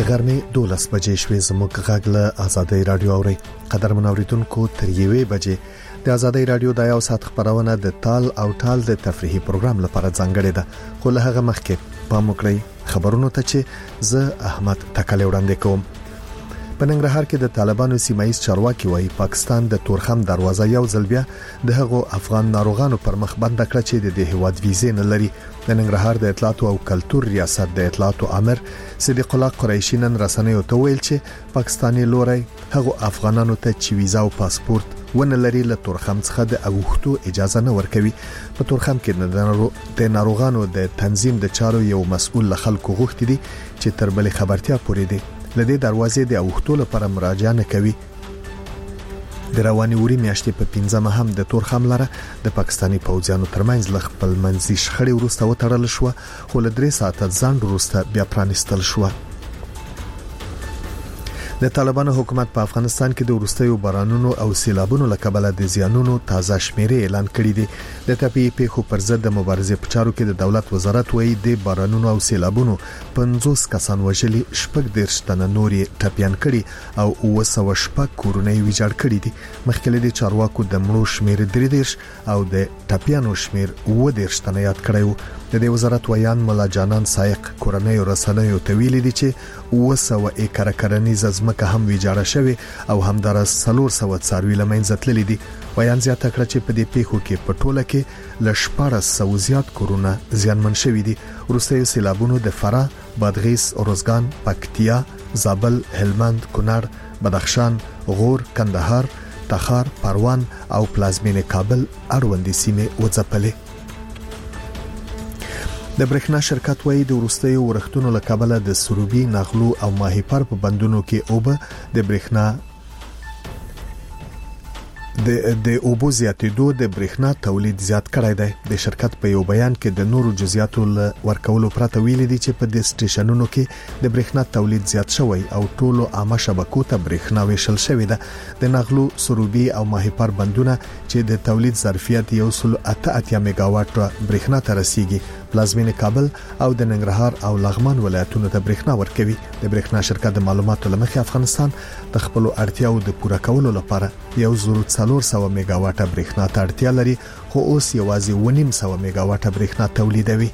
غرمې 12 بجې شوې. زموږ غږ له آزادۍ رادیو اوري. قدرمن اوریدونکو تر 1 بجې د آزادۍ رادیو د یو ساعت خبرونه د تال او ټال د تفریحي پروګرام لپاره ځانګړې ده. خو له هغه مخکې پام وکړئ خبرونو ته چې زه احمد تکل وړاندې کوم. په ننګرهار کې د طالبانو سیمایي چارواکي وایي پاکستان د تورخم دروازه یو ځل بیا د هغو افغان ناروغانو پر مخ بند کړ چې د هیواد ویزې نه لري. د ننګرهار د اطلاعات او کلتور ریاست د اطلاعات امر صدیق الله قریشی نن رسنیو ته ویل چې پاکستاني لوري هغو افغانانو ته چې ویزا او پاسپورت ونه لري له تورخم څخه د اوختو اجازه نه ورکوي. په تورخم کې د ناروغانو د تنظیم د چارو یو مسؤل له خلکو غوښتي دي چې تر بلې خبرتیا پورې دي لدې دروازې د اوختو لپاره مراجعه نه کوي. د رواني وری میاشتې په 15 هم د تورخم لره د پاکستاني پوځیانو ترمنځ خپل منځي شخړې وروسته وتړل شو، خو له 3 ساعته ځنډ وروسته بیا پرانستل شو. د طالبانو حکومت په افغانستان کې د وروستیو بارانونو او سیلابونو له کبله د زیانونو تازه شمیرې اعلان کړې دي. د طبيعي پیښو پر ضد د مبارزې په چارو کې د دولت وزارت وایي د بارانونو او سیلابونو 50 کسان وژلي، 14 تنه نورې ټپيان کړي او 200 کورونه ویجاړ کړي دي. مخکې د چارواکو د مړو شمیر 3 او د ټپيانو شمیر 10 تنه یاد کړیو. د وزارت ویان مولا جانان سایق کورنۍ رسنیو ته ویلي دي چې 200 ایکره کرنیزه ځمکه هم ویجاړه شوې او همدارس 400 څاروي لمنځه تللي دي. ویان زیاته کړ چې په دې پیښو کې په ټوله کې ل 1400 زیات کورونه زیانمن شوي دي. وروستي سیلابونو د فراه، بادغیس، اروزګان، پکتیا، زابل، هلمند، کونړ، بدخشان، غور، کندهار، تخار، پروان او پلازمینه کابل اړوندې سیمې وځپلې. د برېښنا شرکت وایي د وروستیو ورښتونو له کبله د سروبي، نغلو او ماهیپر په بندونو کې اوبه د برېښنا د اوبو زیاتېدو د برېښنا تولید زیات کړی دی. د شرکت په یو بیان کې د نورو جزئیاتو ورکولو پرته ویلي دي چې په دې سټیشنونو کې د برېښنا تولید زیات شوی او ټولو عامه شبکو ته برېښنا ویشل شوې ده. د نغلو، سروبي او ماهیپر بندونه چې د تولید ظرفیت 188 میگاواټ برېښنا ته رسیږي، پلازمینه کابل او د ننګرهار او لغمان ولایتونو ته برېښنا ورکوي. د برېښنا شرکت د معلوماتو لمخې افغانستان د خپل اړتیاو د پوره کولو لپاره 1400 میگاواټه برېښنا ته اړتیا لري، خو اوس یوازې 900 میگاواټه برېښنا تولیدوي.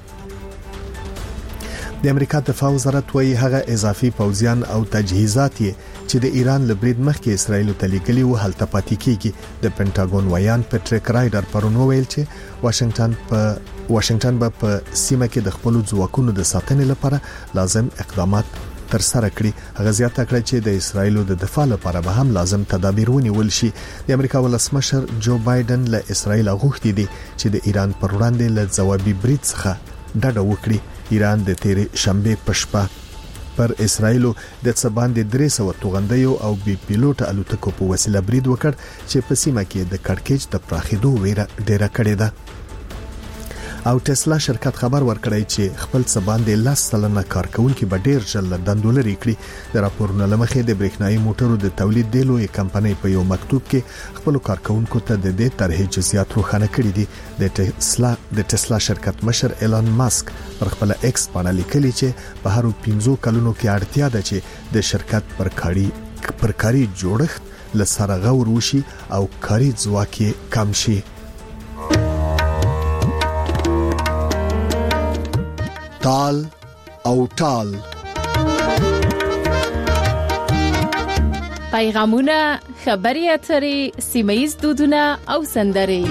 د امریکا دفاع وزارت وایي هغه اضافي پوځیان او تجهیزات چې د ایران له برید مخکې اسرائیل ته لیږلي و هلته پاتې کیږي. د پینټاګون ویان پټریک رایډر پرون ویل چې واشنگټن په سیمه کې د خپل ځواکونو د ساتنې لپاره لازم اقدامات تر سره کړي. هغه زیاته کړه چې د اسرائیل د دفاع لپاره به هم لازم تدابیر ونیول شي. د امریکا ولسمشر جو بایدن له اسرائیل غوښتي دي چې د ایران پر وړاندې له ځوابي برید څخه ډډه وکړي. ایران د تیرې شنبه په شپه پر اسرائیل د څباندې 300 توغندیو او بي پیلوټ الوتکو په وسیله برید وکړ چې په سیمه کې د کړکېچ د پراخېدو ویره ډیره کړې ده. او ټسلا شرکت خبر ورکړی چې خپل څباندې 10 کارکونکو به ډیر ژر دندو لري کړی. د راپورونو لمخې د برېښنايي موټرو د تولید د لوی کمپنۍ په یو مکتوب کې خپل کارکونکو ته د دې طرحې جزئیات روښانه کړي دي. د ټسلا شرکت مشر ایلان ماسک پر خپل ایکس باندې لیکلي چې په هر 15 کلونو کې اړتیا ده چې د شرکت پر کاري جوړښت لسره غور وشي او کاري ځواک کم شي. تال او ټال پیغامونه، خبري اترې، سیمه‌ییز دودونه او سندرې.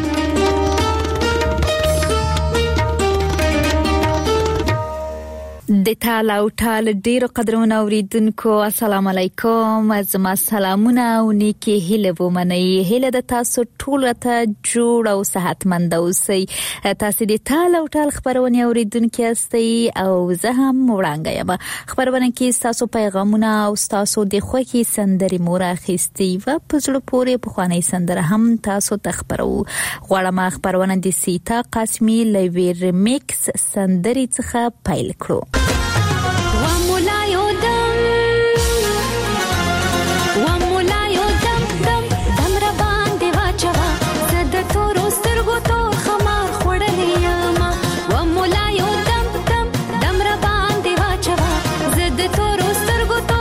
د تال او ټال ډیرو قدرونو اوریدونکو السلام علیکم. زما سلامونه او نیکی هیله ومنئ. هیله د تاسو ټول ته جوړ او صحتمند اوسئ. تاسو د تال او ټال خبرونه اوریدونکو استئ او زه هم وړاندې یم. خبرونه کې تاسو پیغامونه او تاسو د خوښي سندري مور اخیستي و په ځل پورې په خواني سندره هم تاسو تخبرو. غواړم خبرونه د سیتا قاسمی لوي ریمیکس سندري څخه پیل کړو. Go to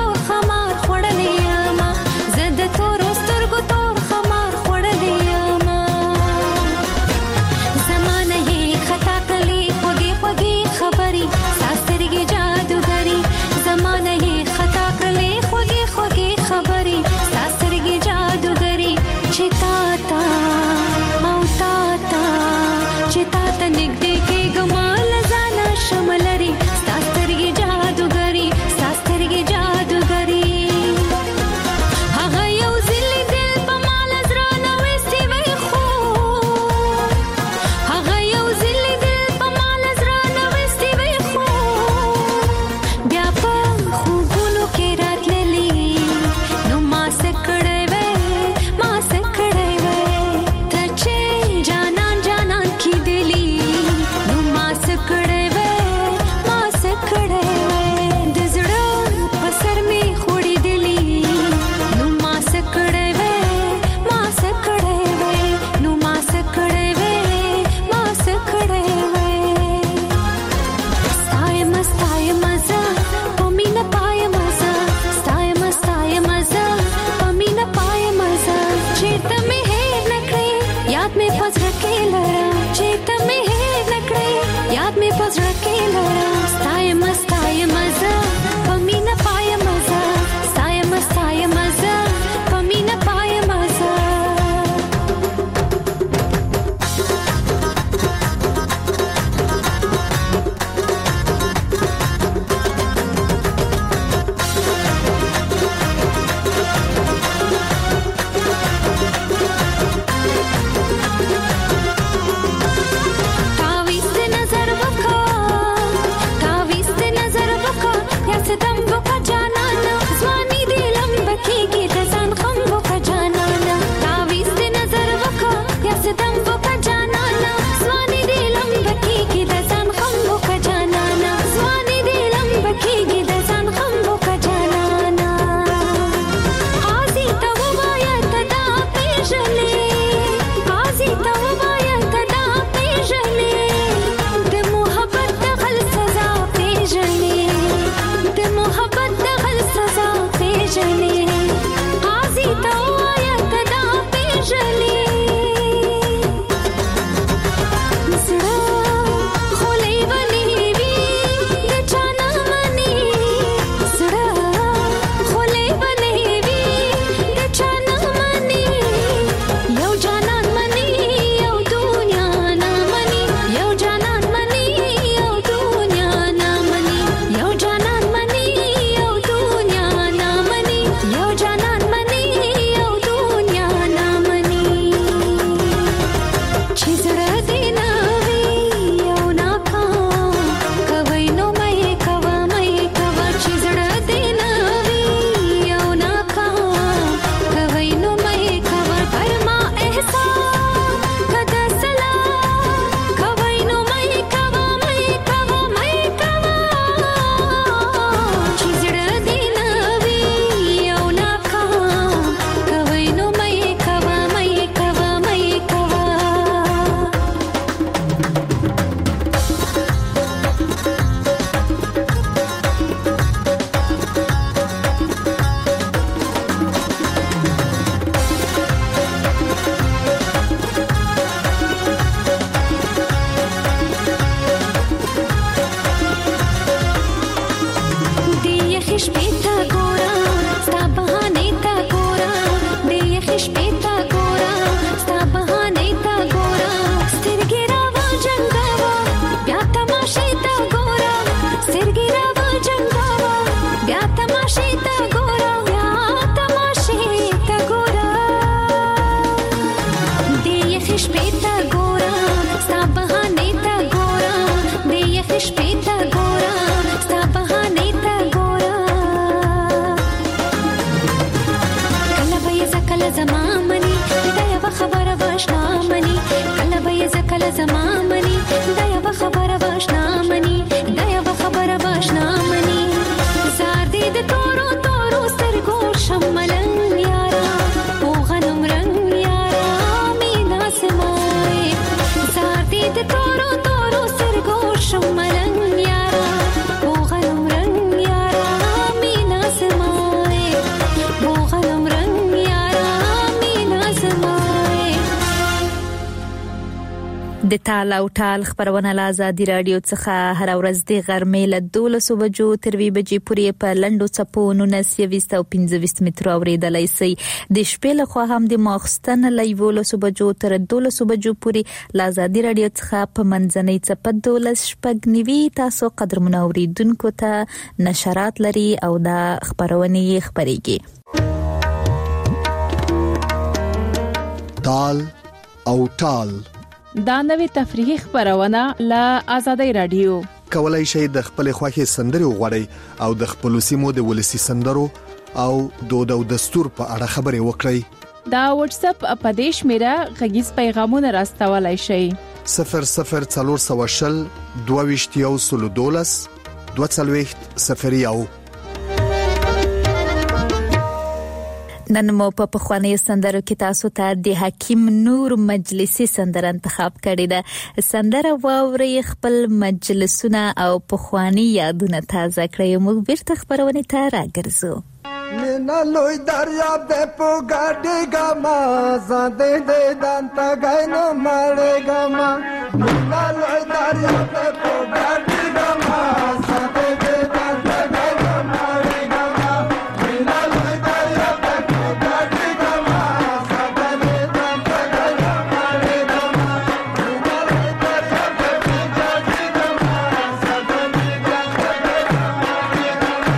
د تال او ټال خبرونه له آزادي رادیو څخه هر ورځ د غرمې له 12 بجو تر 2 بجې پورې په لندو چپو 19 او 15 متر اوریدلای شي. د شپې له خوا هم د ماخستن له 12 بجو تر 12 بجو پورې له آزادي رادیو څخه په منځنۍ چپه 12 شپږ تاسو قدرمن اوریدونکو ته نشرات لري او د خبرونه خبريږي. تال او ټال دا نوې تفریحي خبرونه له آزادۍ رادیو. کولای شئ د خپل خوښي سندري وغوړئ او د خپل سیمو د ولسی سندرو او دود او دستور په اړه خبرې وکړئ. دا واتس اپ اپدیش میرا غږیز پیغامونه راستولای شئ. 0040 22 22 نن مو په خواني سندرو کې تاسو ته د حکیم نور مجلسی سندره انتخاب کړې ده. سندره واوري خپل مجلسونه او په خواني یادونه تازه کړئ. موږ بیرته خبرونه ته راګرځو. مینا لوی دریا به پوګاډي ګما زده دې دانتا غاینو مړې ګما مینا لوی دریا به پوګاډي ګما زده دې دانتا غاینو مړې ګما مینا لوی دریا به پوګاډي ګما زده دې دانتا غاینو مړې ګما مینا لوی دریا به پوګاډي ګما زده دې دانتا غاینو مړې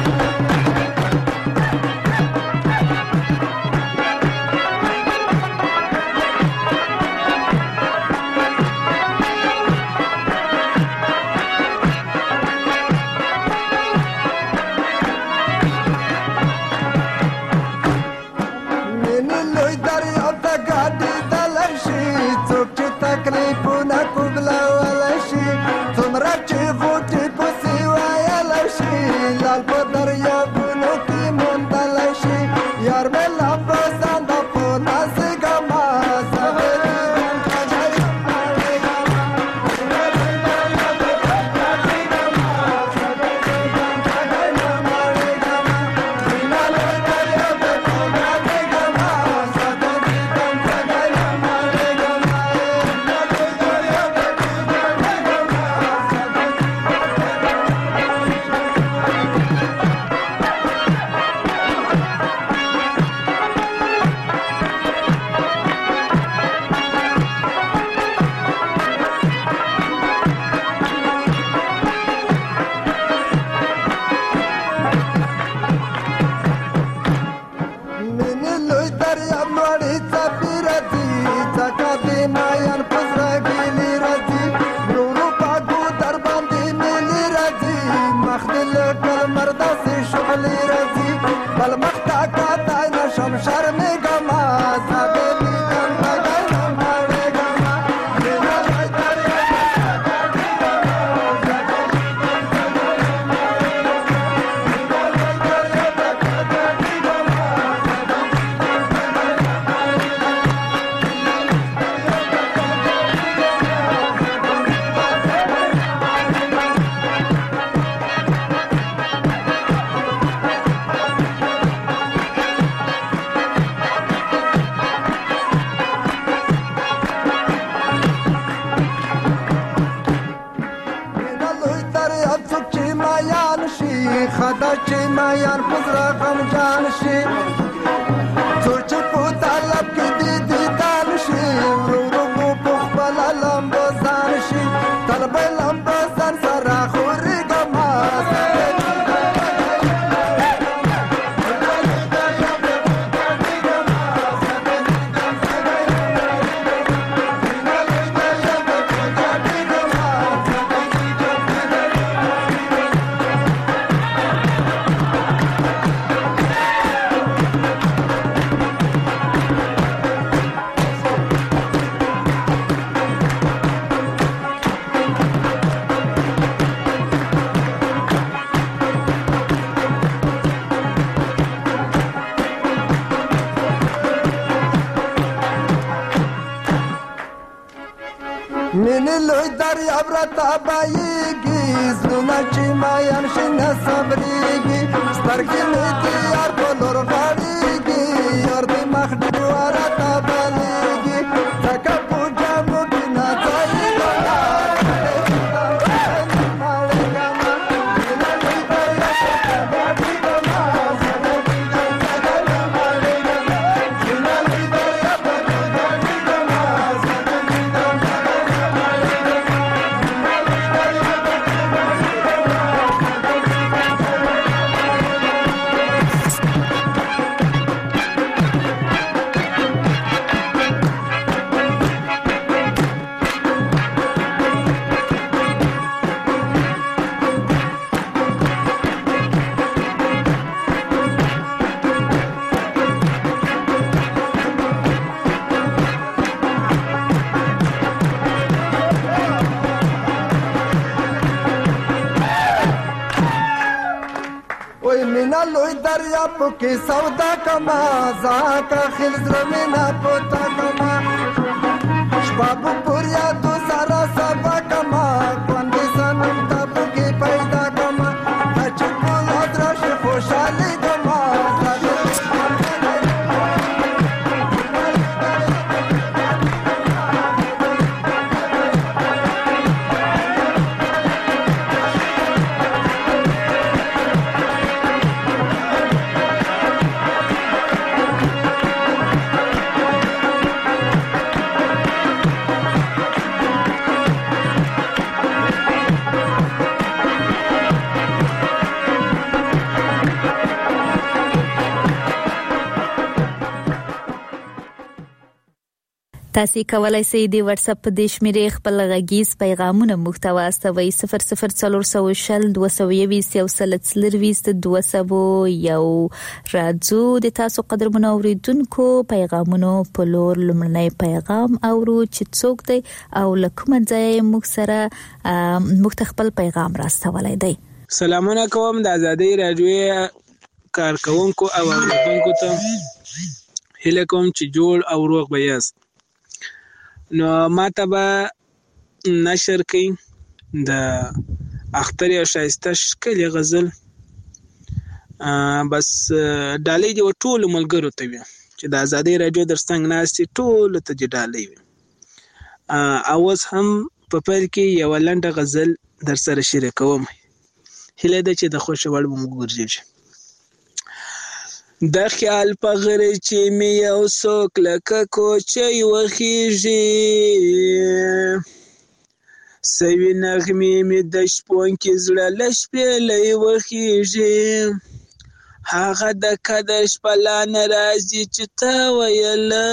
مینه لوی دریاب را تابایگی زلونه چی ماین شنه صبریگی سترگی می دیار بلور غاریگی یار دی مخ دیوارا تابالیگی تکا پوجا مگی نازایگا وای مینا لوی دریا پکې سودا کما زاکا خل زرمینا پتا کما شباب پوریا تو سارا سبا کما باندې سنم تاب کې پیدا کما چې په لادرش خوشاله کما تاسو کولای شئ د واتس اپ د شمیرې خپل غږیز پیغامونه محتوا استوي 002020 راځو د تاسو قدرمن اوریدونکو پیغامونو په لور لمړنی پیغام اورو چې څوک دی او لکه ځای موږ سره مختخپل پیغام راستولای دی. سلامونه کوم د ازادي رادیو کارکونکو او اوریدونکو ته هیله کوم چې جوړ او روغ به یاست. نو ماته به نشر کړي د اختر او شایسته ښکلې غزل بس ډالۍ دی ټول ملګرو ته وي چې د ازادي رادیو در څنګ ناستي ټول ته دی ډالۍ وي. اوس هم په پیل کې یو لنډه غزل در سره شریکوم. هیله ده چې د خوښ وړ مو ګرځي. د خیال په غره چې می یو څوک لکه کوچی وخیږي سوي نغمې می د شپون کې زړه لشپېلې وخیږي هغه د قدر شپلا ناراضي چې تا ویله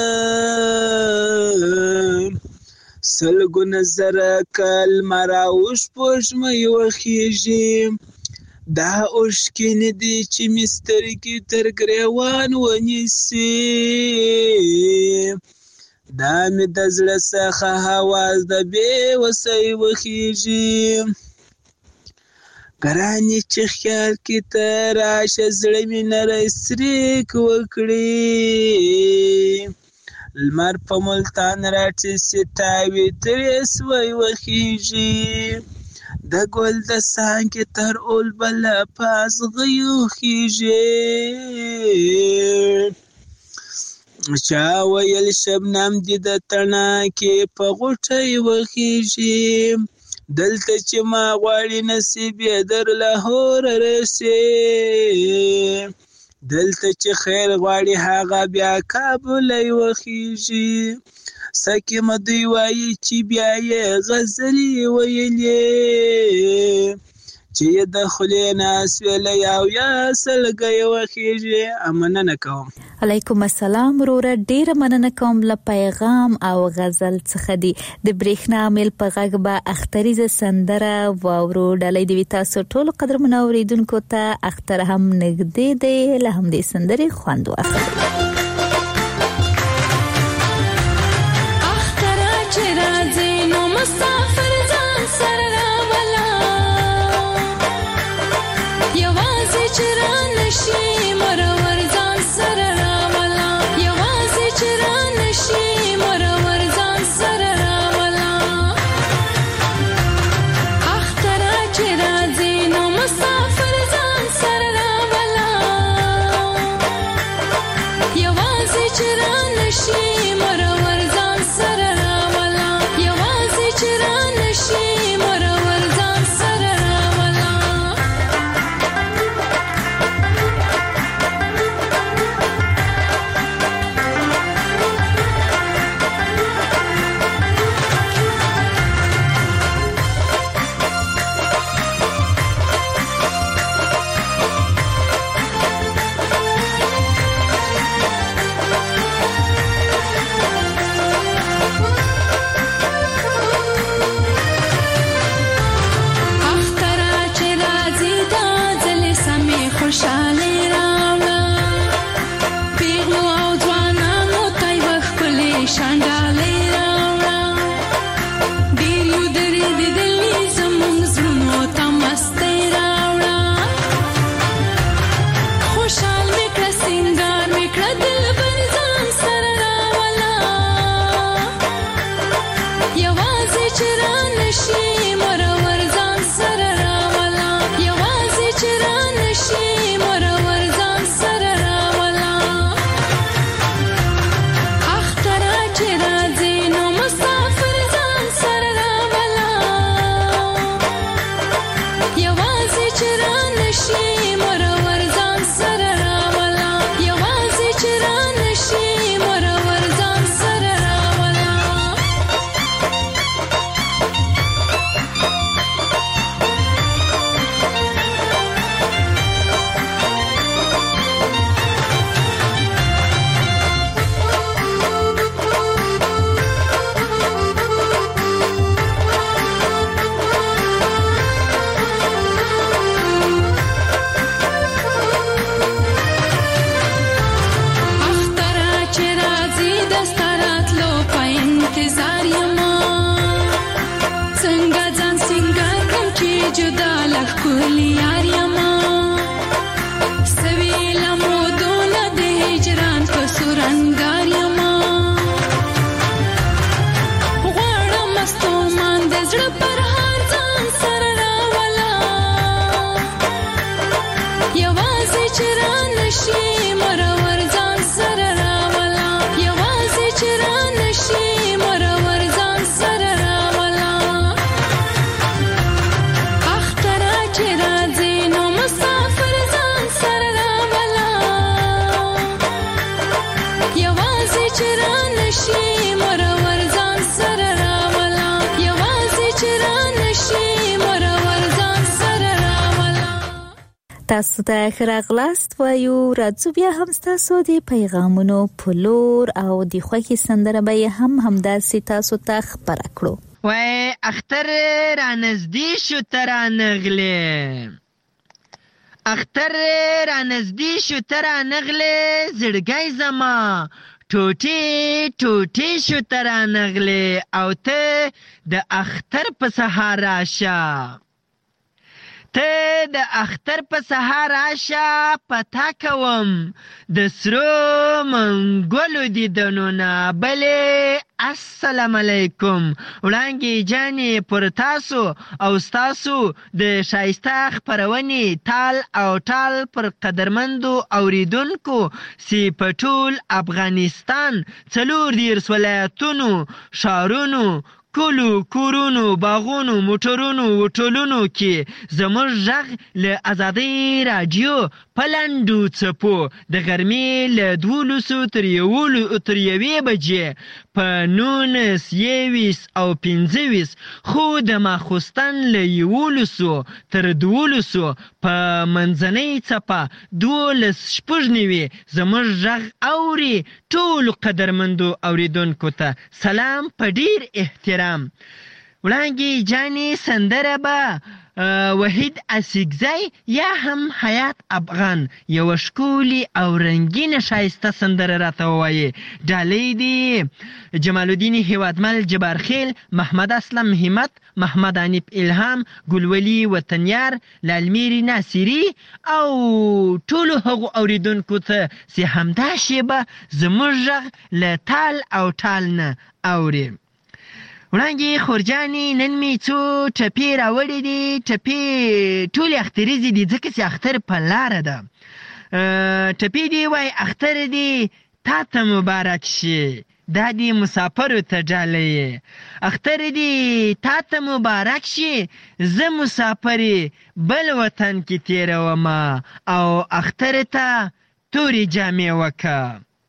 سلګونه زره کلمه راوش پوښمې وخیږي دا اوشکین دی چې مسترګې تر ګریوان ونیسي دا مې د زړه څخه حواس د بې وسۍ وخیږي ګرانې چې خیال کې ته راشه زړه مې نری سریک وکړي لمر په ملتان راټیسي تاوې ترې سوی وخیږي د ګل د څانګې تر اول بله پاس غیو خیږي چا ویل شبنم دې د تڼاکې په غوټۍ وخیږي دلته چې ما غواړي نصیب یې در لاهور رسي دلته چې خیر غواړي هغه بیا کابل وخیږي سکه مدوی وایي چې بیا یې غزلې ویلې چې د خلې ناس ویلې او یا سلګي وخیږي. مننه کوم. علیکم السلام وروره ډیر مننه کوم له پیغام او غزل څخه دی د برېښنا مل په غږ به اختریزه سندره واورو ډالۍ دی تاسو ټول قدرمن اوریدونکو ته اختر هم نږدې دی له هم دې سندري خوند واخلئ. مسافر ځان سره راولا یوازې چې را نشي مرور ځان سره راولا یوازې چې را نشي مرور ځان سره راولا اختر چې راځي نو مسافر ځان سره راولا یوازې چې را نشي مرور ځان سره نشي مرور ځان سره راولا اختر چې راځي نو مسافر ځان سره راولا یوازې چې را نشي مرور ځان سره راولا یوازې چې را نشي مرور ځان سره راولا جدا لخلی یار یما سویلا مودولا د هجران په سورنګار یما غواړم مستومان د زړه پر هر ځان سره راولا یوازې چې را نشي مرور ځان سره راولا یوازې چې را نشي مرور ځان سره راولا تاسو ته خراغلاست وایو راځو بیا هم تاسو د پیغامونو پلور او د خوښي سندره به همداسې تاسو ته خبر کړو وای اختر را نزدې شو تر نغله اختر را نزدې شو تر نغله زړګي زما ټوټي ټوټي شو تر نغله او ته د اختر په سهار راشه ته د اختر په سهار راشه پتا کوم د سرو منګولو دیدنونه بلې السلام علیکم وړانګې جانې پر تاسو او ستاسو د شایسته خپرونې تال او ټال پر قدرمندو اوریدونکو سی په ټول افغانستان 40 ولایتونو ښارونو کلو کورونو باغونو موټرونو وټولونو کې زموږ غږ له آزادۍ راډیو په لنډو څپو د غرمې له 12 تر 1 بجې په 19 او 15 خو د ماخوستن له 11 تر 12 په منځنۍ څپه 12 زموږ غږ اوري ټول قدرمندو اوریدونکو ته سلام په ډیر احترام وړانګې جانې سندره به وحید اسیګزی یا هم حیات افغان یو ښکلي او رنګینه ښایسته سندره راته ووایي ډالۍ دي جمال الدین هیوادمل جبارخیل محمد اسلم همت محمد عنیف الهام ګلولي وطنیار لالمیر ناصری او ټولو هغو اوریدونکو ته چې همدا شیبه زموږ غږ له تال او ټال نه اوري وړانګې خورجانې نن مې څو ټپې راوړې دي ټپې ټولې اختریزې دي ځکه چې اختر په لاره ده ټپې دي وای اختر دي تا ته مبارک شي دا دي مسافرو ته ډالۍ اختر دي تا ته مبارک شي زه مسافرې بل وطن کې تېرومه او اختر ته تورې جامې وکه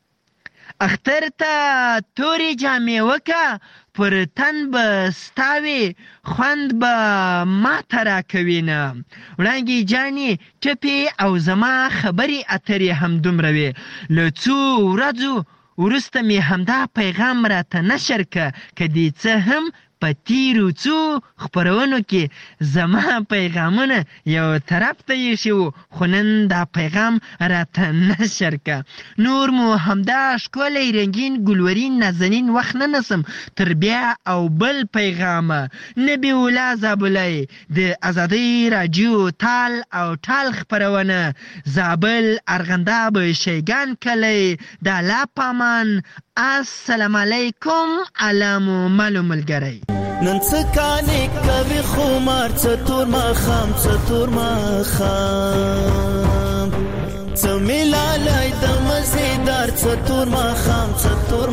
اختر ته تورې جامې وکه پر تن به ستاوي خوند به ما ته راکوي نه وړانګې جانې ټپې او زما خبرې اترې همدومره وې له څو ورځو وروسته مې همدا پیغام راته نشر که دې څه هم په تیرو څو خپرونو کې زما پیغامونه یو طرف ته ایښي وو خو نن دا پیغام راته نشر که نور مو همدا ښکلی رنګین ګلورین نازنین وخت نه نسم تر بیا او بل پیغامه نبی الله زابلی د آزادۍ راډیو تال او ټال خپرونه زابل ارغنداب شیګان کلی د الله پامان السلام علیکم علامو ملو ملګری نن څکانې کوي خمار څه تور ماښام څه تور ماښام څه ملالای د مزیدار څه تور ماښام څه تور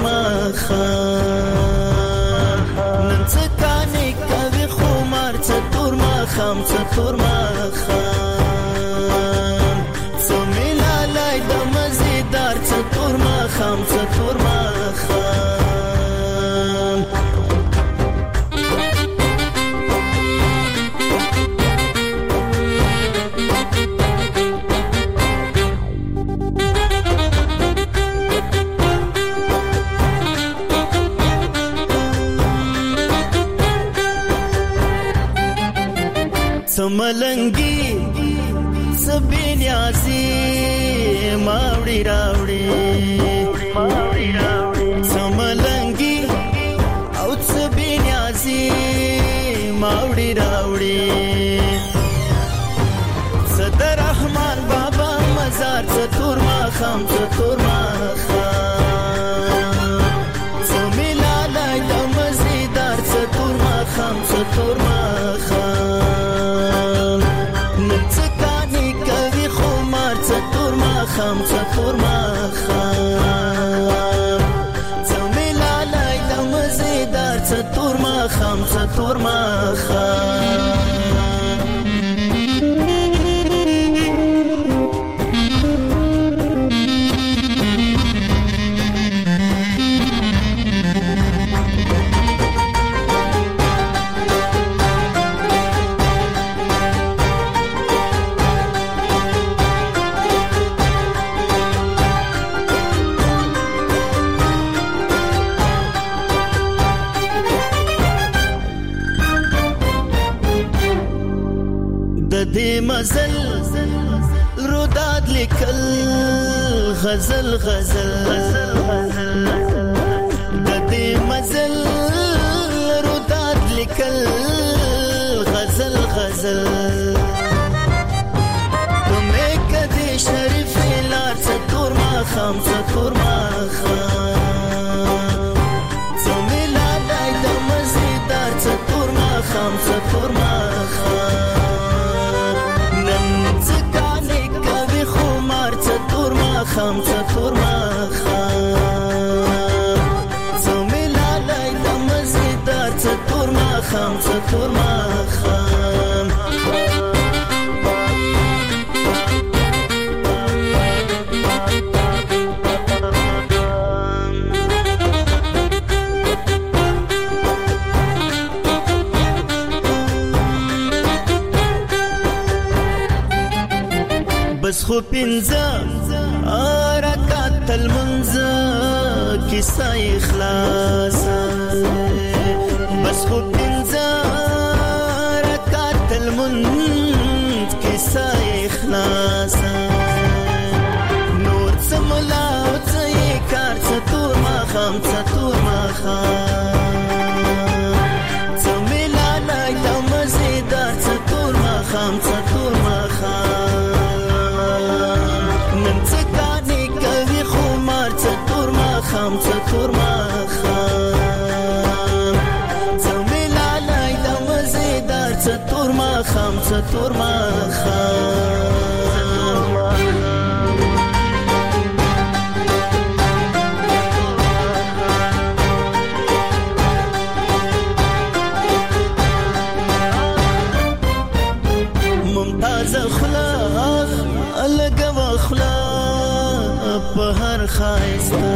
ماښام نن څکانې کوي خمار څه تور ماښام څه تور ماښام څه ملالای د مزیدار څه تور ماښام څه تور ماښام سملنگی سبینیازی ماوڑی راوڑی سملنگی او سبینیازی ماوڑی راوڑی صدر رحمان بابا مزار ستور ماخام ستور ماخام سمیلالای لمزیدار ستور ماخام ستور ماخام خام څتور ماخام څملالای د مزیدار څتور ماخام څتور ماخام دی مزل روداد لیکل غزل غزل دی مزل روداد لیکل غزل غزل تمہیں کدی شریف لار ستور ماخام ستور ماخام سمیلالای د مزیدار ستور ماخام ستور ماخام خام څتور ماخام سمیلالای د مزیدار څتور ماخام څتور ماخام بس خو پنځه رکعت المنځ کیسه اخلاص بس خو پنځه رکعت المنځ کیسه اخلاص نور څه ملا او څه کار څه تور ماښام څه تور ماښام څه ملالای د مزیدار څه تور ماښام څه تور ماښام خام څتور ماخام څملالای د مزیدار څتور ماخام څتور ماخام ممتاز اخلاق الګو اخلاق په هر خایسته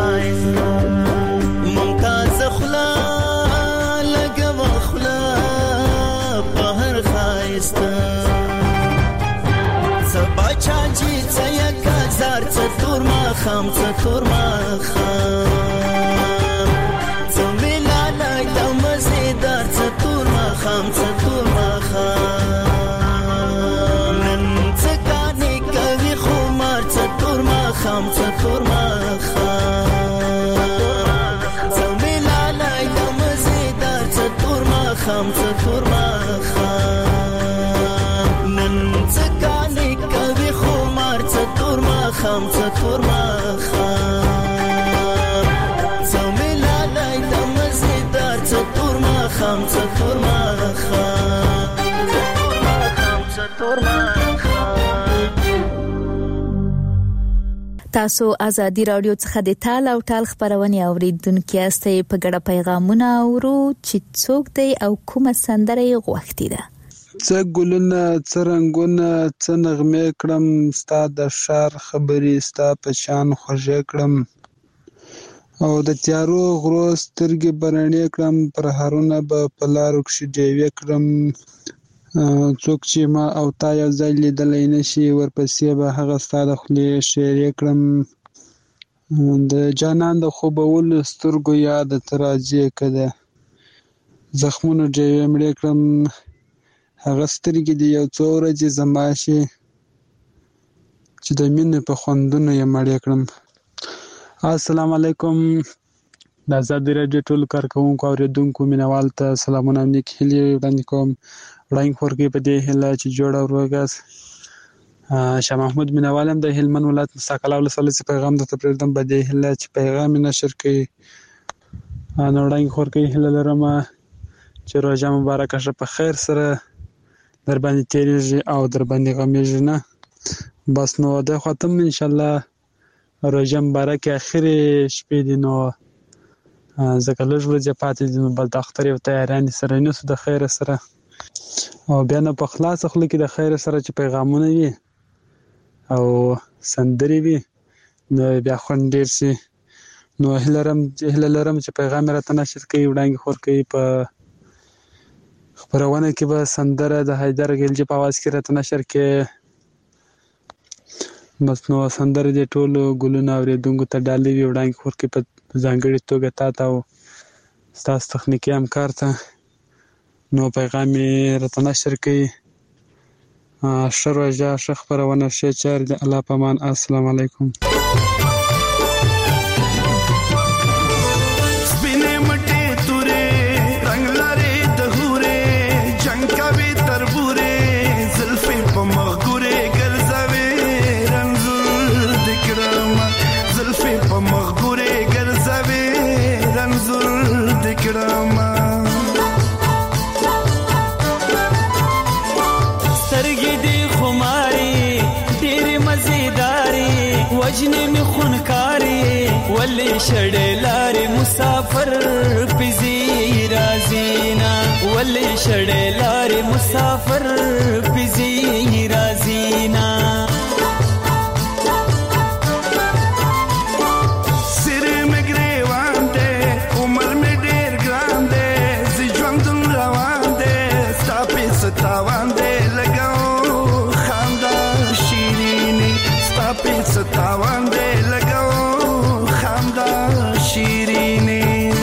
ممتاز اخلاق لګو اخلاق په هر خایسته سبا چاجي څيک زار څتور ماخام څتور ماخام څملالای د مزیدار څتور ماخام څتور ماخام نن څکانې کوي خمار څتور ماخام څتور ماخام څملالای د مزیدار څتور ماخام څتور ماخام نن څکانې کوي خمار څتور ماخام څتور ماخام څملالای د مزیدار څتور ماخام خام څتور ما خام څتور ما تاسو ازادي رادیو څخه د تال او ټال خبرونه اوریدونکو یاستئ په ګډه پیغامونه اورو چې څوک دی او کومه سندره یې غوښتي ده. څه ګلونه څه رنګونه څه نغمې کړم ستا د ښار خبرې ستا په شان خوږې کړم او د تیارو غرو سترګې برڼې کړم پرهارونه به په لارو کښې ډیوې کړم څوک چې ما او تا یو ځای لیدلی نشي ورپسې به هغه ستا د خولې شعرې کړم د جانان د خوبولو سترګو یاد ته راځې که د زخمونو ډیوې مړې کړم هغه سترګې دې یو څو ورځې زما شي چې د مینې په خوندونو یې مړې کړم. السلام علیکم د ازادي راډیو ټولو کارکوونکو اورېدونکو مینوال ته سلامونه او نیک هیلې وړاندې کوم. وړاندې خورګۍ په دې هیله چې جوړ او روغ شاه محمود مینوال هم د هلمند ولایت مساکله ولسوالۍ څخه پیغام درته پرېږدم په دې هیله چې پیغام یې نشر کړي. نو وړاندې خورګۍ هیله لرم چې روژه مبارکه شه په خیر سره در باندې تېرېږي او در باندې غمېږي نه. بس نو د خواته هم انشاءالله روژه مبارکې اخرې شپې دي نو ځکه لږ ورځې پاتې دي نو بس د اختر یو تیارانې سره نیسو د خیره سره او بیا نو په خلاصه خوله کې د خیره سره چې پیغامونه وي او سندرې وي نو بیا خوند ډېر شي. نو هیله لرم چې پیغام یې راته نشر کوي وړاندې خورکوي په خپرونه کې به سندره د حیدر ګلجي په اواز کې راته نشر کوي. بس نو سندرې دې ټولو ګلونه اورېدونکو ته ډالۍ وي وړاندې خورکوي په ځانګړې توګه تا ته او ستاسو تخنیکي همکار ته نو پیغام یې راته نشر کوي. ښه روژه ښه خپرونه ښې چارې د الله په امان. السلام علیکم. وجنې مې خونکارې ولې شړې لارې مسافر پزی رازینا ولې شړې لارې مسافر پزی رازینا سر مې ګریوان دې عمر مې ډېر ګران دې زه ژوند روان دې ستا په ستاوان دې لګاو خندا شیریني ستا په ستاوان دې لګاو خندا شیریني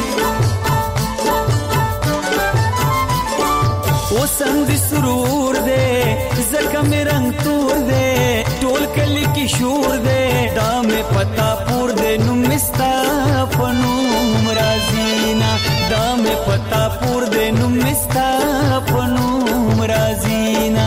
وسم دې سرور دې زکه مې رنگ تور دې ټول کلی کې شور دې دا مې پتا پور دې نو مستا پنوم رازینا دا مې پتا پور دې نو مستا پنوم رازینا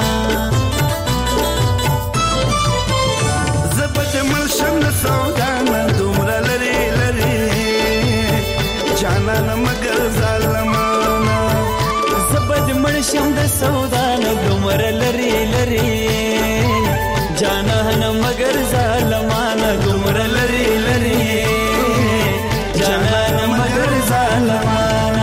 سودانا دومره لري لري جانانا مگر ظالمانا زبد مرشم د سودانا دومره لري لري جانانا مگر ظالمانا دومره لري لري جانانا مگر ظالمانا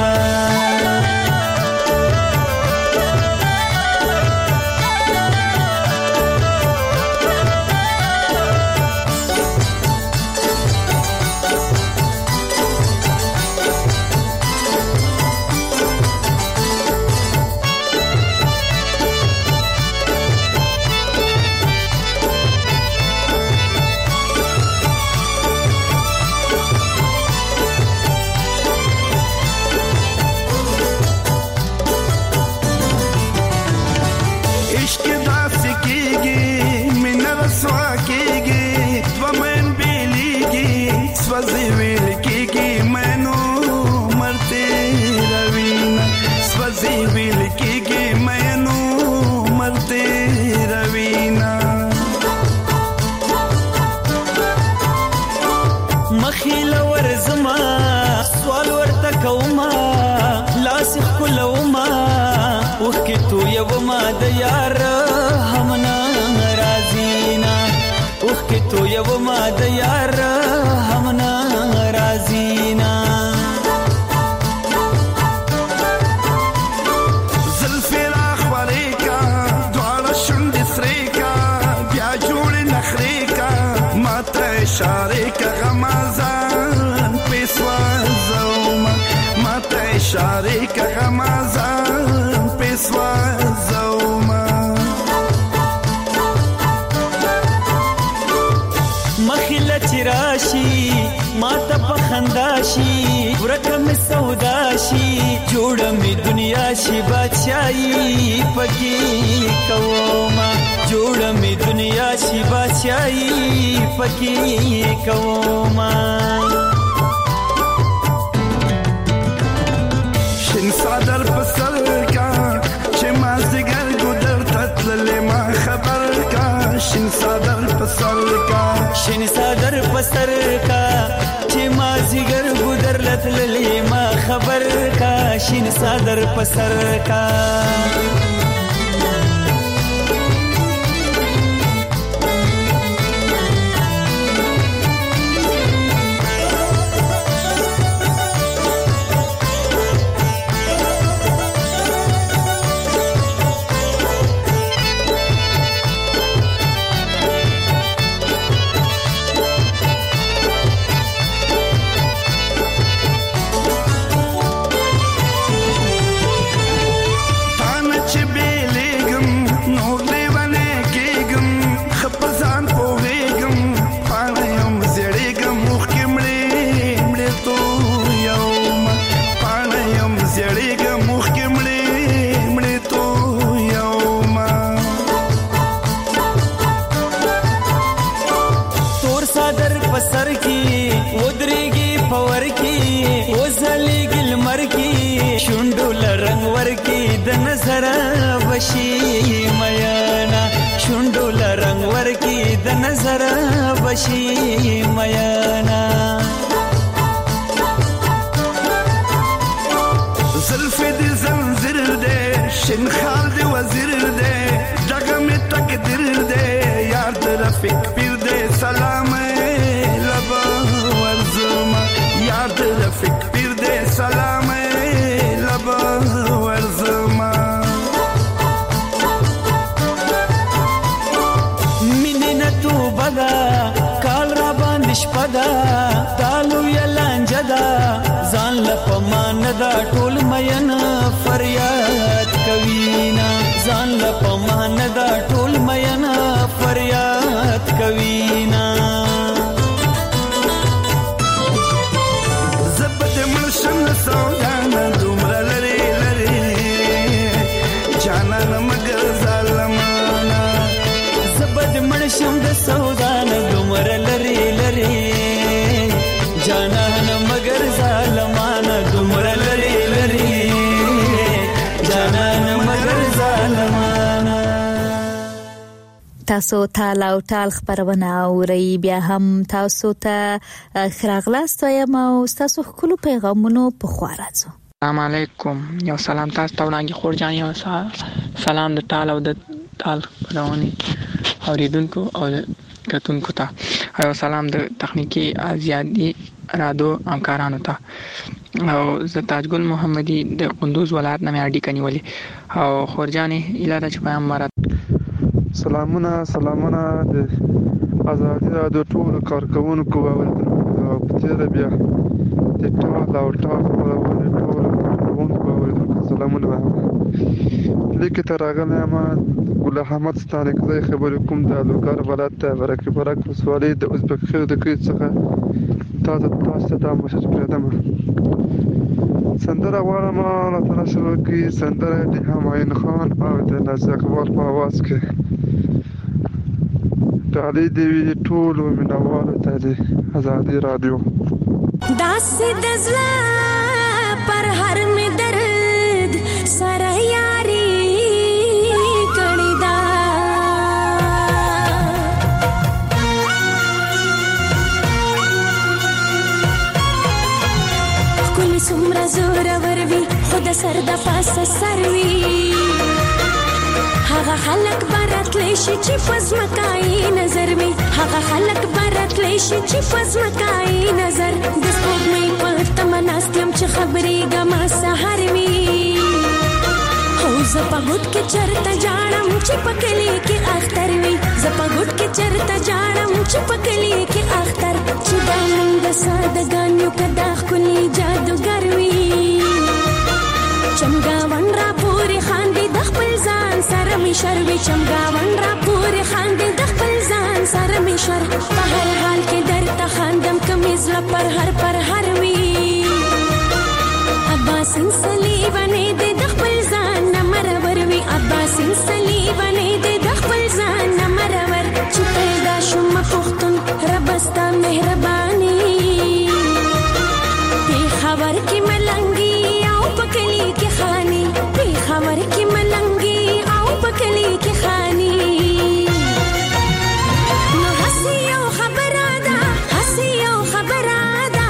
مخیل ورزما سوال ورته کوما لاس اوخ کې تو یو ما د یار همنا رازینا اوخ کې تو یو ما د یار همنا رازینا اشاره که غمازان پیسوازم ماته اشاره که غمازان پیسوازم مخیله چراشی ماته پخنداشی ورکم سوداشی جوړم دنیا شي بادشاہي پکې کوما جوړم دنیا شي بادشاہي پکې کوما شین صدر پسر کا چې ما زګر ګدر تتل ما خبر کا شین صدر پسر کا شین صدر پسر کا چې ما زګر ګدر لتل ما خبر کا شین صدر پسر کا بشي میانا شوندو لرنګ ورکی د نظر بشي میانا زلف دې زنجیر دې شین خال دې وزیر دې دغه می تقدیر دې یار دې رفیق پیر دې سلام لبا ورزما یار دې رفیق پیر دې سلام لبا ورزما کال را باندې شپدا تالو یلانجدا ځان لپمان دا ټول مین فریاد کوینا ځان لپمان دا ټول مین فریاد کوینا زبد ملشن سودانا دومره لري لري جانان مگر ظالمانا زبد ملشن د سودان دومره لري لري جانان مگر ظالمان دومره لري لري جانان مگر ظالمان تاسو ته لاو ټال خبرونه اوري بیا هم تاسو ته خراغلاست وایم او تاسو خپل پیغامونو په خوا راځو السلام علیکم یو سلام تاسو ته وړاندې خورجان یو سلام د ټال او د ټال خبرونه اوریدونکو او کتونکو ته او سلام د تخنیکی ازیادي رادو همکارانو ته او زه تاجګل محمدي د قندوز ولایت نه اړیکه کنیولې او خورجانې الاله چې پیغام مراد سلامونه د ازادي رادیو ټول کارکونکو او تیر بیا د ټول او ټول کارکونکو سلامونه لیکه تر هغه ما ګل احمد ستانه کوي خبرې کوم د لوګر ولایت ته برک وسوالي د ازبک خیر د کوي څخه تاسو ته مسج پردم سندره غواړم الله تعالی شروع کی سندره د هماین خان او د نازک اقبال په आवाज کې تعالی دی ټول مینوال ته د ازادي رادیو داس دزلا پر هر می درد سره یاری کړی دا کله څومره زور ور وی خود سر د پاسه سر وی هغه خلک براتلی شي چې پزمکای نظر می هغه خلک براتلی شي چې پزمکای نظر د سپوږمۍ په تمناستم چې خبرې ګما سحر می هو زپګوت کې چرته جاړم چې پکلی کې اختر وي زپګوت کې چرته جاړم چې پکلی کې اختر چې دا موږ سادهګانو کدا خولي جادوګر وي چمګاون را پوری خاندي د خپل ځان سره می شروي چمګاون را پوری خاندي د خپل ځان سره می شر په هر حال کې درته خاندم کمیز لا پر هر وی عباسین صلیبانه د خپل ځان نمرور وی عباسین صلیبانه د خپل ځان نمرور چې پیدا شوم پختون ربستا مهرباني په خبر کې ملنګي او پکلی کې خاني په خبر کې ملنګي او پکلی کې خاني نو حسي او خبره ده حسي او خبره ده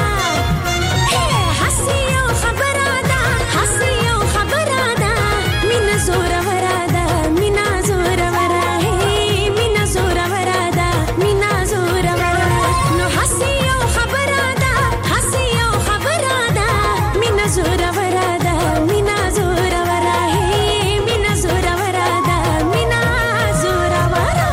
حسي او خبره ده حسي او خبره ده مینا زور وراده مینا زور وراده مینا زور وراده مینا زور وراده نو حسي او خبره ده حسي او خبره ده مینا زور وراده مینا زور وراده مینا زور وراده مینا زور وراده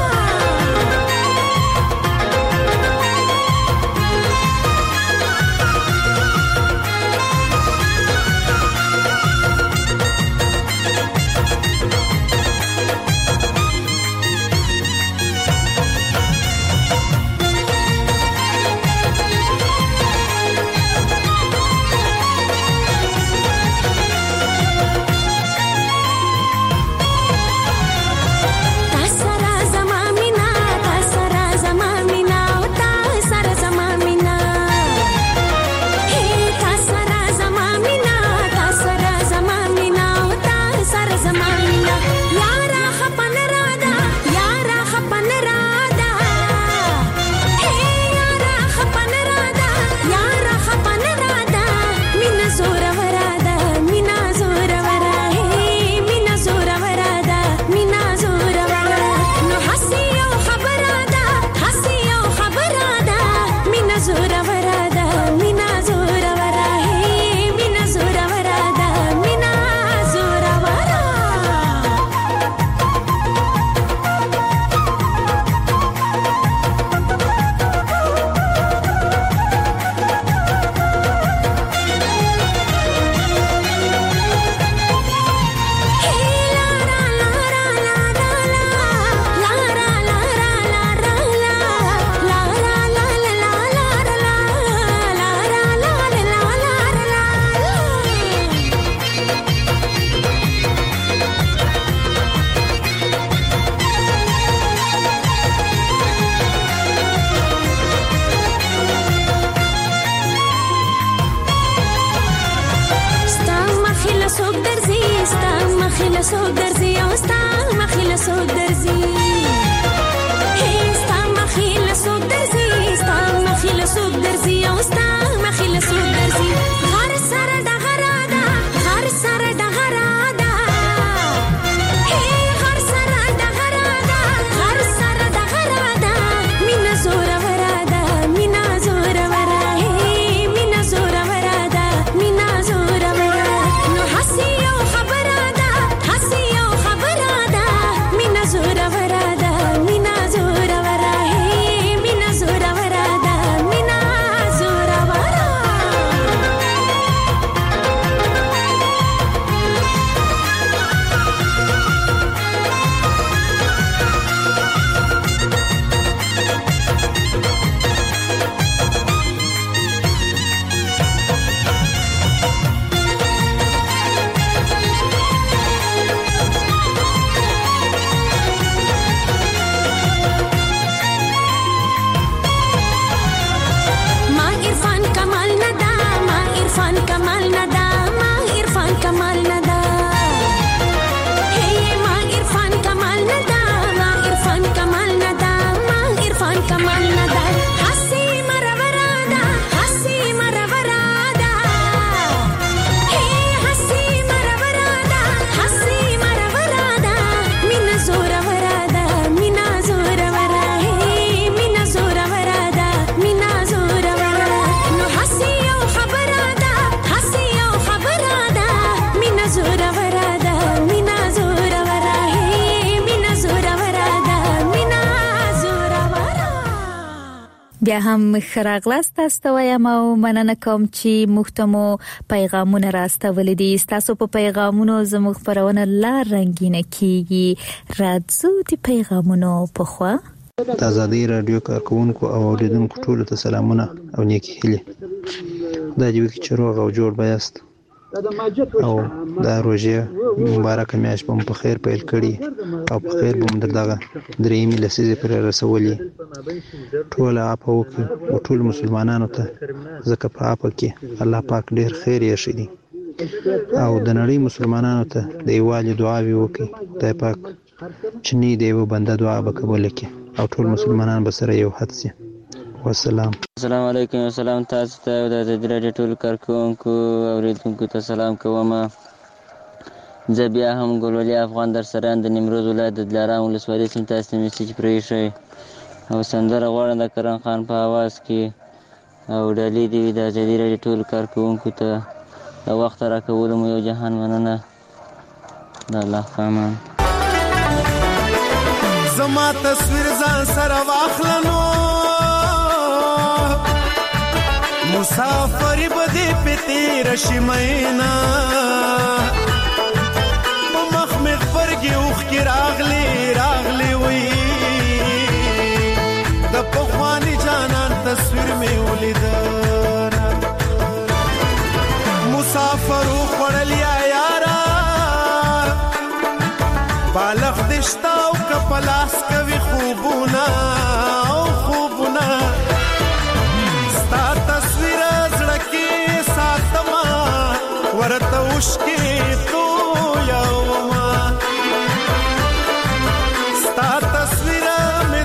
تاسرا زما مینا تاسرا زما مینا تاسرا زما مینا هي تاسرا زما مینا تاسرا زما مینا تاسرا زما مینا یارا خپن رادا یارا خپن رادا هي یارا خپن رادا یارا خپن رادا مینا زور ورادا مینا زور وراده مینا زور ورادا مینا زور ورادا نو حسي او خبره ده حسي او خبره ده مینا زور ورادا مینا زور وراده مینا زور ورادا مینا زور ورادا ستا مخیله سوک درزی ستا مخیله سوک درزی او ستا مخیله سوک درزی ستا مخیله سوک درزی ستا مخیله سوک درزی او ستا مخیله سوک درزی غر سره د غرادا غر سره د غرادا غر سره د غرادا غر سره د غرادا مینا زور ورادا مینا زور وراده مینا زور ورادا مینا زور ورادا نو حسي او خبره ده حسي او خبره ده مینا زور ورادا مینا زور وراده مینا زور ورادا مینا زور ورادا ما عرفان کمال ندا ما عرفان کمال ندا ما عرفان کمال ندا ما عرفان کمال ندا ما عرفان کمال ندا ما عرفان کمال ندا حسي مرورادا حسي مرورادا حسي مرورادا حسي مرورادا بیا هم خراغلاست تاسو وایم او مننه کوم چې محتمو پیغامونه راستول دي. تاسو په پیغامونو زموږ خبرونه لا رنگینه کیږي. راځو د پیغامونو په خوا. د ازادي رادیو کارکونکو او اوریدونکو ټولو ته سلامونه او نیکی هیله. دا دی چې روغ او جوړ بیاست او دا روزه مبارک میاشت په خیر پیل کړي او په خیر به دغه درېمې لسیزه پر رسولي ټول اپ او ټول مسلمانانو ته زکه په اپ کې الله پاک ډیر خیر یې شي او د نړۍ مسلمانانو ته د یووالي دعا وکړي د پاک چني دیو بنده دعا به قبول کړي او ټول مسلمانان به سره یو حد شي. والسلام. السلام علیکم. السلام تاسو ته د ازادي ټول کارکونکو او اوریدونکو ته سلام کوم. زه بیا هم ګلولي افغان در سره د نیمروز ولایت د دلارام ولسوالۍ سیمې تاسو میسج پرې شي او سندره غواړم د کرن خان په आवाज کې او ډالۍ دی د ازادي ټول کارکونکو ته د وخت راکول مو یو جهان مننه. د الله پامان. زما تصویر ځان سره واخلنو مسافر بده پتی رشمینا مخ مخ پرګي اوخ کی راغلی وی د پخوانی جانان تصویر می ولید مسافر خړل یارا بالغ دشتا او کپلاس کوي خوبونه ورته وشکي تو یوما ستا تصویر می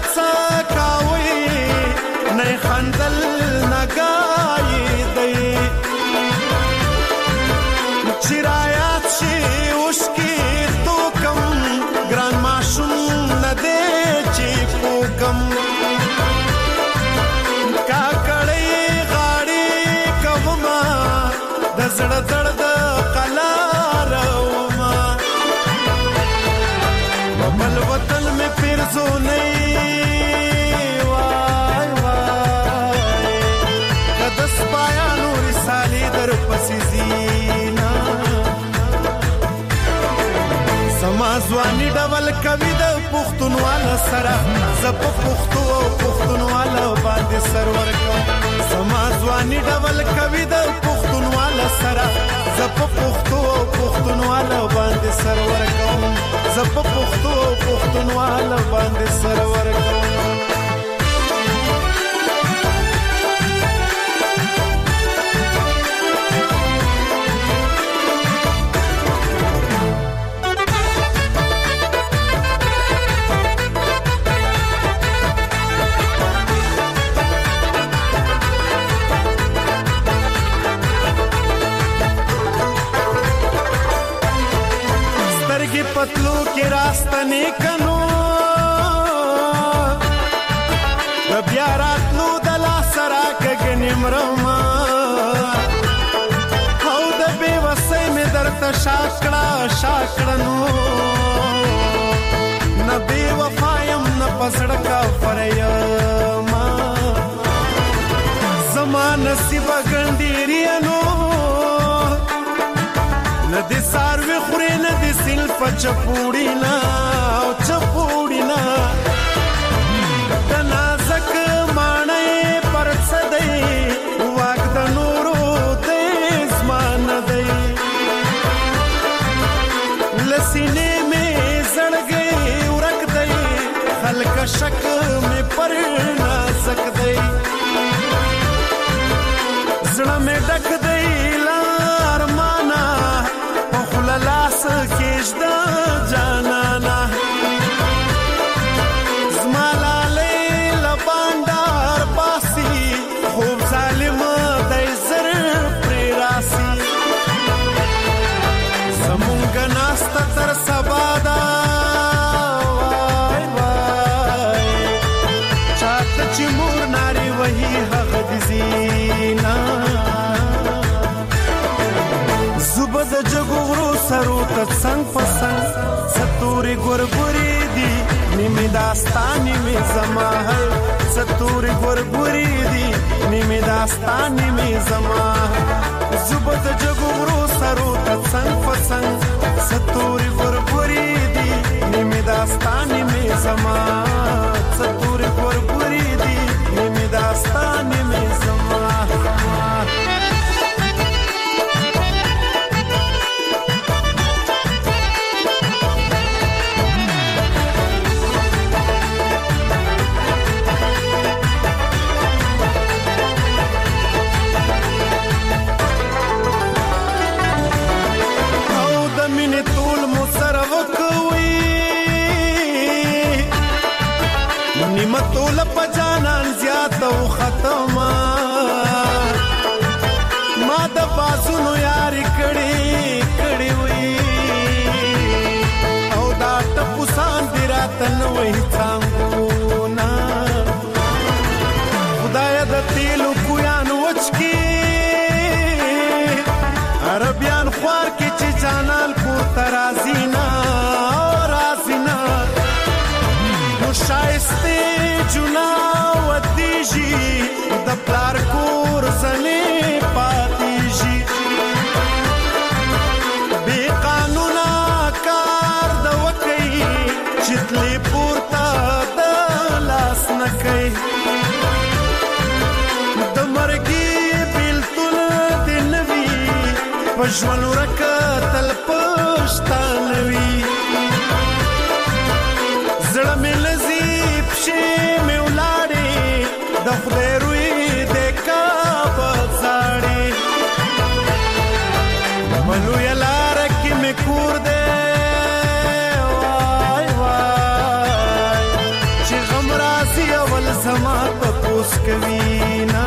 څکاوي نه خندل نگای دی چرایات شي وشکي تو کم ګران ماشوم نه دی چې پوکم کا کړي غاړي کوما د زړه وطن میں پھر زو نہیں وای وای قدس پایا نور سالی در پسی زینا سمازوانی ډول کوي د پښتونواله سره زپ پښتونواله باندې سرور کوم سمازوانی ډول کوي د پښتونواله سره زپ پښتونواله باندې سرور کوم زپ پښتونواله باندې سرور کوم. पतलू के रास्ता निकनो बया रातलू दला सरा गगनिमरमा او د بیوسۍ می درته شاکړنو نه بی وفایم نه پسړکا فرایما زما نصیب ګندېریانو ندی ساروی خوری ندی سلف چپوڑینا او چپوڑینا دنازک مانای پرڅدی واک د نورو دیز مان دی لسینے میں زړ گئی ورک دی خلق شک میں پر نازک دی زړه میں ډک دی لار مانا لاس کېشدا جانانا زمالاله لباندار باسی خوب ظالم دای زر پر راسی زمونږ ناست تر سبا دا وای وای چاته چې مور ناری وਹੀ هغه دي زینا زبد جګورو سرو ته څنګ پسنګ ستوري ګورګوري دي نیمه داستاني می زما هر ستوري ګورګوري دي نیمه داستان نیمه زما زبد جګو ورو سرو ته څنګ فڅنګ ستوري ګورګوري دي نیمه داستان نیمه زما ستوري ګورګوري دي نیمه داستان نیمه زما مطول پجانان زیات او ختمه ما د بازونو یاري کړي وي او دا ټپو سان دی راتن وای څنګهونه خدای د تیلو کویان وچکی عربيان خوار کې چې جانان کو ترازینا رازینا نو شایسته جنا ودیجی د پلار کور زنی پاتیجی بی قانونا کار د وکي چتلی پورتا د لاس نکي د مرګي بیلتون د نوي پښون ورکتل پښتانوي زړه مې لذيب شي مې ولاړې د خدای روی د کعبه زاړې ملو یې لاره کې مې کور دی وای وای چې غم راځي اول زما تپوس کوي نه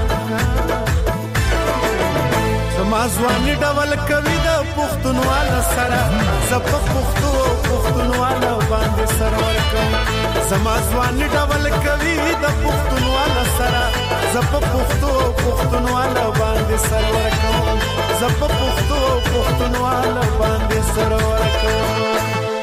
زما ځواني ډول کوي د پښتونواله سره زه په پښتونواله باندې سر ورکوم زما ځواني ډول کوي د پښتونواله سره زه په پښتونواله باندې سر ورکوم زه په پښتونواله باندې سر ورکوم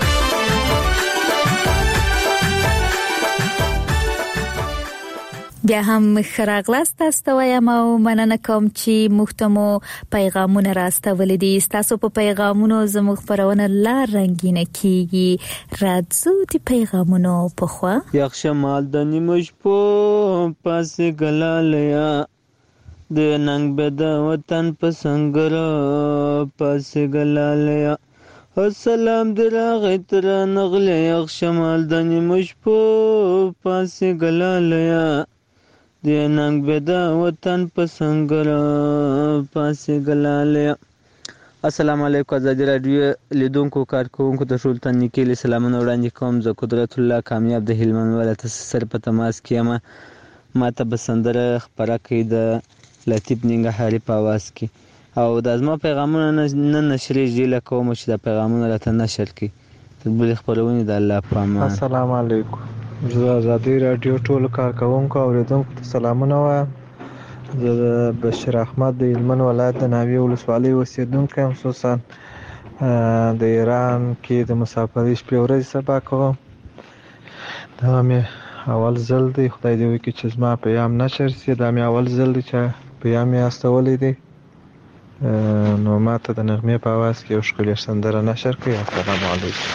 بیا هم خراغلاست تاسو وایم او مننه کوم چې محتمو پیغامونه راستولې دي تاسو په پیغامونو زموږ خبرونه لا رنگینه کیږي راځو د پیغامونو په خوا یخ شمال د نیمش په پاسه ګلالیا د ننګ بد وطن په سنگر پاسه ګلالیا السلام دراغه تر نغله یخ شمال د نیمش په پاسه ګلالیا د ننګ بد وطن په سنگر پاسه ګلالیا السلام علیکم ازادي رادیو لیدونکو کارکونکو ته ټول تنیکې له سلامونه وړاندې کوم زه قدرت الله کامیاب د هلمند ولایت سره په تماس کې یم ماته بسندره خبره کوي د لطیف ننګرهاري په आवाज کې او د ازما پیغامونه نه نشریږي لکه کوم چې د پیغامونه راته نشر کی تدبیر خبرونه د الله په امان السلام علیکم زه ازادي رادیو ټول کارکونکو اوریدونکو ته سلامونه وایم زه بشیر احمد د هلمند ولایت د ناوې ولسوالۍ اوسیدونکی یم خصوصا د ایران کې د مسافرۍ شپې ورځې سبا کوم دا مې اول ځل دی خدای دې وکړي چې زما پیغام نشر شي دا مې اول ځل دی چې پیغام یې استولی دی نو ماته د نغمې په اواز کې یو ښکلې سندره نشر کړئ السلام علیکم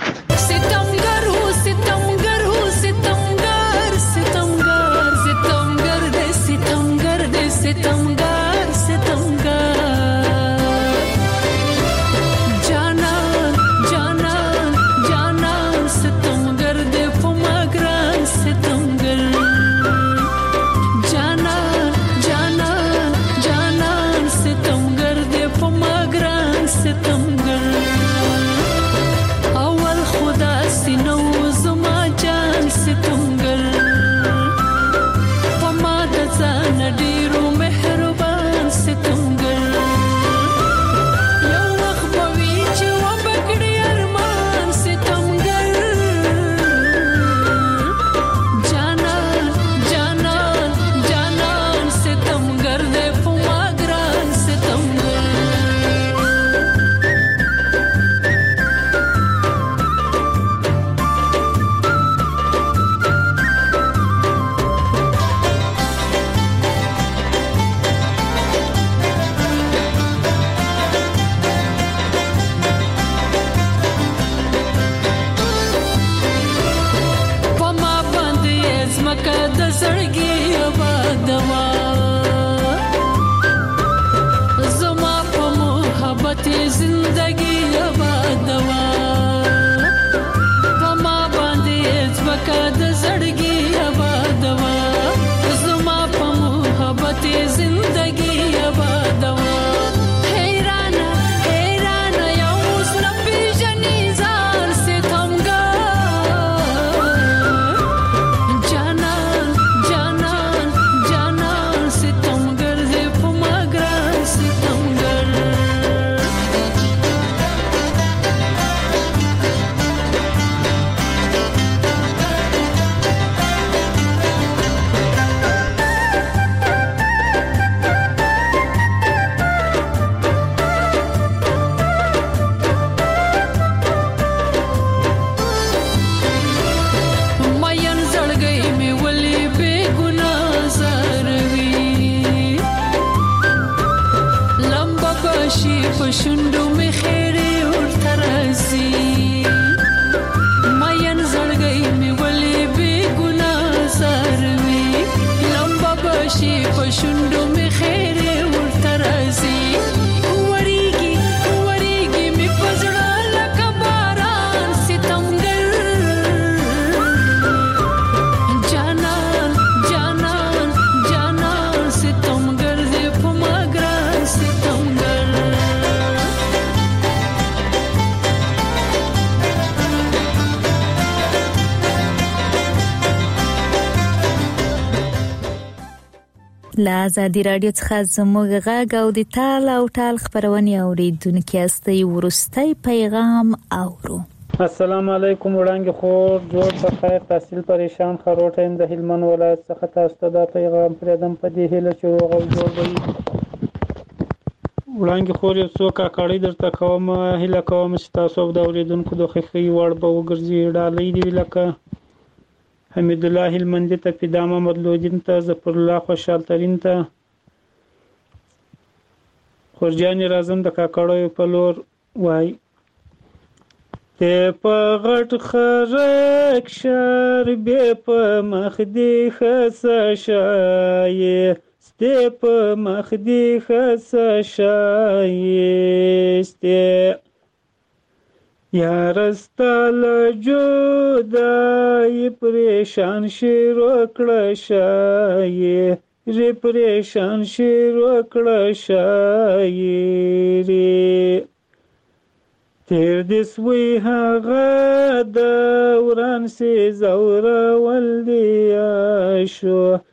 ستمګر جانان جانان جانان ستمګر دې په مګران ستمګر جانان جانان جانان ستمګر دې په مګران ستمګر اول خدا شونډو مې خیر ورته راځي وریږي وریږي مې په زړه لکه باران ستمګر جانان جانان جانان ستمګر دې په ما ګران ستمګر له ازادي راډیو څخه زموږ غږ او د تال او ټال خبرونه اوریدونکو یاستئ ورستۍ پیغام اورو السلام علیکم وړاندې خور جوړ په خیر تحصیل پریشان خروټین د هلمند ولایت څخه تاسو ته دا پیغام پردم په دې هیله چې روغ او جوړ وي وړاندې خور یو څو کاکړی درته کوم هیله کوم چې تاسو د اوریدونکو د خوښي وړ به وګرځي ډالۍ دی لکه حمید الله هلمندي ته فدا محمد لودین ته ظفر الله خوشحال ترین ته خورجان راځم د کاکړیو په لور وای ته په غټ خرک شر به په مخ دی خسه شای سته په مخ دی خسه شای سته یارستال جودای پریشان شیرو کړه شای ری پریشان شیرو کړه شای ری تیر دې سوی هغه د وران سي زوره ولدي شو